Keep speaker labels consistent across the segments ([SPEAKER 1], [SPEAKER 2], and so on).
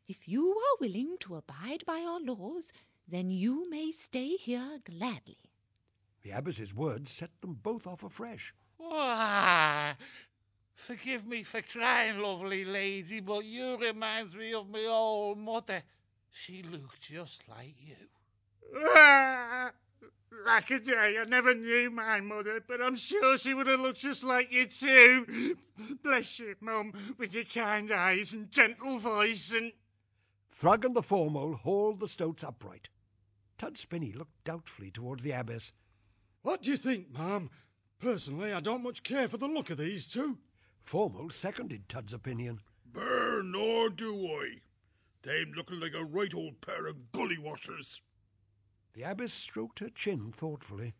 [SPEAKER 1] If you are willing to abide by our laws, then you may stay here gladly."
[SPEAKER 2] The abbess's words set them both off afresh.
[SPEAKER 3] Why, forgive me for crying, lovely lady, but you reminds me of my old mother. She looked just like you.
[SPEAKER 4] Lack a day, I never knew my mother, but I'm sure she would have looked just like you too. Bless you, Mum, with your kind eyes and gentle voice and...
[SPEAKER 2] Thrug and the Foremole hauled the stoats upright. Tudspinny looked doubtfully towards the abbess.
[SPEAKER 5] What do you think, ma'am? Personally, I don't much care for the look of these two.
[SPEAKER 2] Foremole seconded Tud's opinion.
[SPEAKER 6] Burr, nor do I. They'm looking like a right old pair of gully washers.
[SPEAKER 2] The abbess stroked her chin thoughtfully.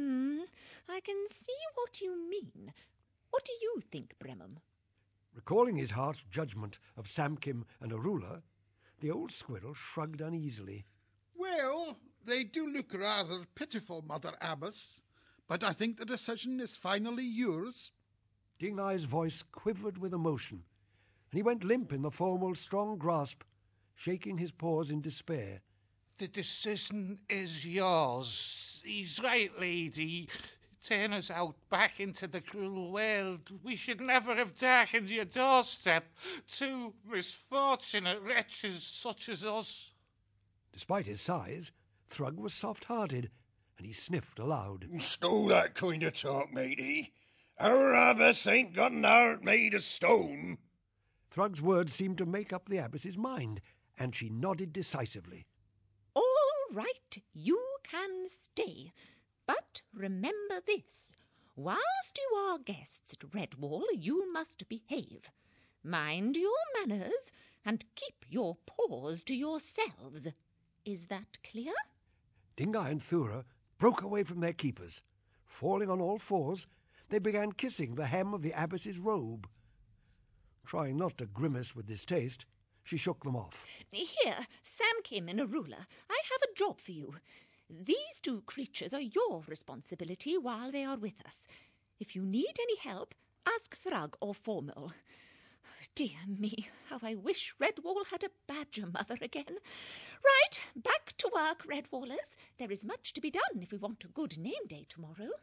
[SPEAKER 1] I can see what you mean. What do you think, Bremham?
[SPEAKER 2] Recalling his harsh judgment of Samkim and Arula, the old squirrel shrugged uneasily.
[SPEAKER 6] Well, they do look rather pitiful, Mother Abbess, but I think the decision is finally yours.
[SPEAKER 2] Dingeye's voice quivered with emotion, and he went limp in the Foremole's strong grasp, shaking his paws in despair.
[SPEAKER 3] The decision is yours. He's right, lady. Turn us out back into the cruel world. We should never have darkened your doorstep. Two misfortunate wretches such as us.
[SPEAKER 2] Despite his size, Thrug was soft-hearted, and he sniffed aloud.
[SPEAKER 6] Stow that kind of talk, matey. Our abbess ain't got an heart made of stone.
[SPEAKER 2] Thrug's words seemed to make up the abbess's mind, and she nodded decisively.
[SPEAKER 1] All right, you can stay. But remember this. Whilst you are guests at Redwall, you must behave. Mind your manners, and keep your paws to yourselves. Is that clear?
[SPEAKER 2] Dingeye and Thura broke away from their keepers. Falling on all fours, they began kissing the hem of the abbess's robe. Trying not to grimace with distaste, she shook them off.
[SPEAKER 1] Here, Samkim and Arula, I have a job for you. These two creatures are your responsibility while they are with us. If you need any help, ask Thrug or Foremole. Dear me, how I wish Redwall had a badger mother again. Right, back to work, Redwallers. There is much to be done if we want a good name day tomorrow.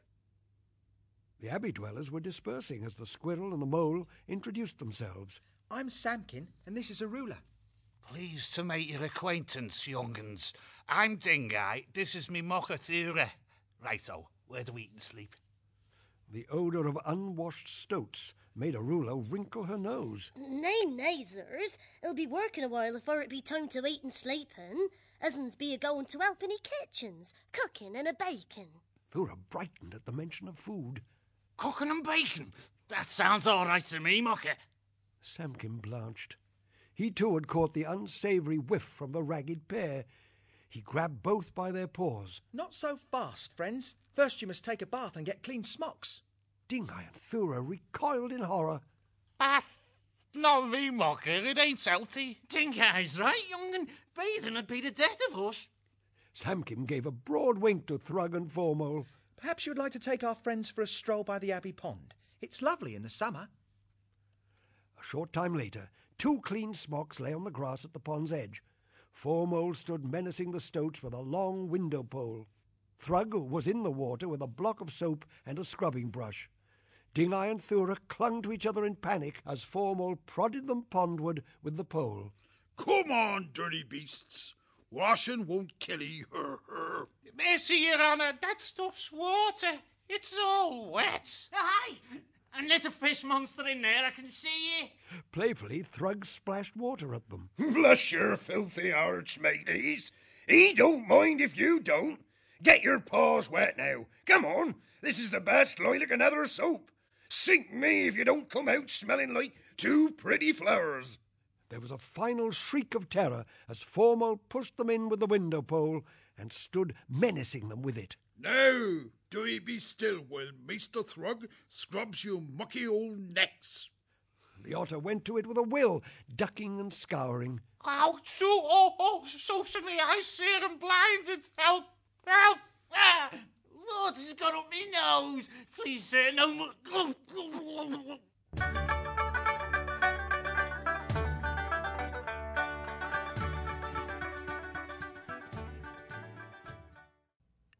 [SPEAKER 2] The abbey dwellers were dispersing as the squirrel and the mole introduced themselves.
[SPEAKER 7] I'm Samkin, and this is Arula.
[SPEAKER 3] Pleased to make your acquaintance, young'uns. I'm Dingai. This is me mocker Thura. Righto, where do we eat and sleep?
[SPEAKER 2] The odour of unwashed stoats made Arula wrinkle her nose.
[SPEAKER 8] Nay, sirs. It'll be working a while afore it be time to eat and sleeping. As'n's be a-going to help in the kitchens, cooking and a-baking.
[SPEAKER 2] Thura brightened at the mention of food.
[SPEAKER 4] Cooking and baking? That sounds all right to me, Mocker.
[SPEAKER 2] Samkin blanched. He too had caught the unsavoury whiff from the ragged pair. He grabbed both by their paws.
[SPEAKER 7] Not so fast, friends. First you must take a bath and get clean smocks.
[SPEAKER 2] Dingai and Thura recoiled in horror.
[SPEAKER 3] Bath? Not me, Mocker. It ain't healthy.
[SPEAKER 4] Dingai's right, young'un. Bathing would be the death of us.
[SPEAKER 2] Samkin gave a broad wink to Thrug and Foremole.
[SPEAKER 7] Perhaps you would like to take our friends for a stroll by the Abbey Pond. It's lovely in the summer.
[SPEAKER 2] A short time later, two clean smocks lay on the grass at the pond's edge. Foremole stood menacing the stoats with a long window pole. Thrug was in the water with a block of soap and a scrubbing brush. Dingai and Thura clung to each other in panic as Foremole prodded them pondward with the pole.
[SPEAKER 6] Come on, dirty beasts. Washing won't kill 'ee.
[SPEAKER 3] Mercy, Your Honour, that stuff's water. It's all wet.
[SPEAKER 4] Aye, and there's a fish monster in there, I can see you.
[SPEAKER 2] Playfully, Thrug splashed water at them.
[SPEAKER 6] Bless your filthy hearts, mateys. He don't mind if you don't. Get your paws wet now. Come on, this is the best lilac and heather soap. Sink me if you don't come out smelling like two pretty flowers.
[SPEAKER 2] There was a final shriek of terror as Foremole pushed them in with the window pole and stood menacing them with it.
[SPEAKER 6] Now, do ye be still while Maester Thrug scrubs you mucky old necks.
[SPEAKER 2] The otter went to it with a will, ducking and scouring.
[SPEAKER 3] Ouch! Oh, so me eyes sear and blinded. Help! Help!
[SPEAKER 4] Ah, water's got up me nose. Please, sir, no more.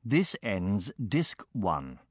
[SPEAKER 9] This ends Disc 1.